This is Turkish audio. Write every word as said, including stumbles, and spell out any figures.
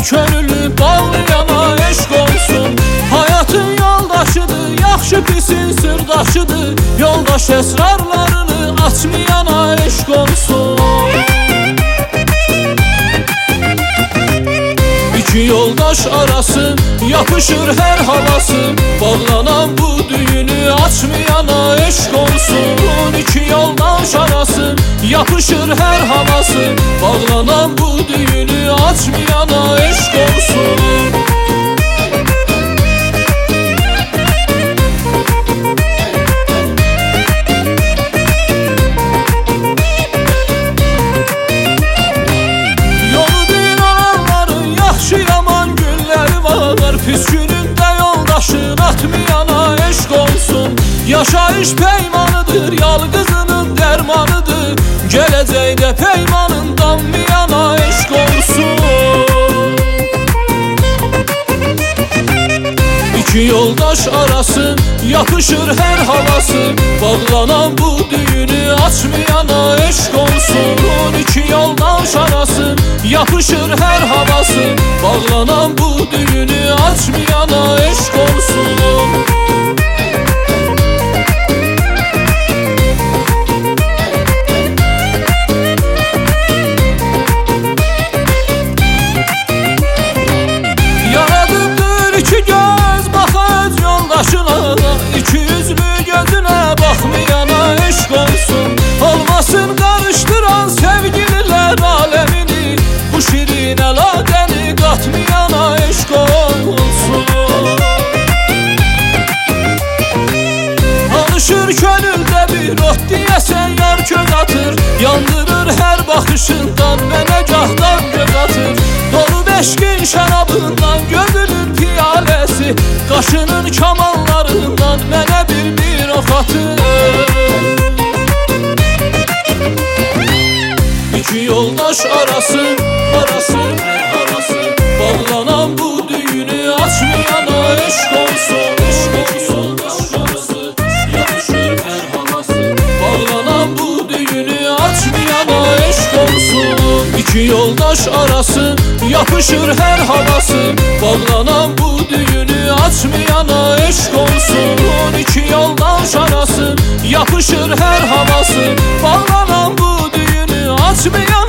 könüllü bağlayana eşq olsun. Hayatın yoldaşıdır, yaxşı pisin sırdaşıdır. Yoldaş esrarlarını açmayana eşq olsun. İki yoldaş arası yapışır her havası. Bağlanan bu düğünü açmayana eşq olsun. İki yoldaş arası yapışır her havası. Bağlanan bu düğünü açmayana eşq olsun. Pis günündə yoldaşın atmayana eşq olsun. Yaşayış peymanıdır, yalqızının dərmanıdır. Gələcəkdə peymanın danmayana eşq olsun. İki yoldaş arası yapışır her havası. Bağlanan bu düğünü açmayana eşq olsun. İki yoldaş arası yapışır her havası. Bağlanan bu düğünü açmayana eşq olsun. Yaradıbdır iki göz baxız yoldaşına. İki yüzlü gözünə baxmayana eşq olsun. Olmasın qarışdıran sevgililər aləmini. Bu şirin əlaqəni qatmayana eşq olsun. Alışır könüldə bir ot deyəsən yar köz atır. Yandırır hər baxışından mənə gahdan göz atır. Dolub eşqin şərabından gözünün piyaləsi. Qaşının kamallarından mənə bir bir ox atır. İki yoldaş arası, arası, arası. Bağlanan bu düğünü açmayana eşq olsun. İki yoldaş arası yapışır her havası. Bağlanan bu düğünü açmayana eşq olsun. İki yoldaş arası yapışır her havası. Bağlanan bu düğünü açmayana eşq olsun. İki yoldaş arası yapışır her havası. Bağlanan bu düğünü açmayana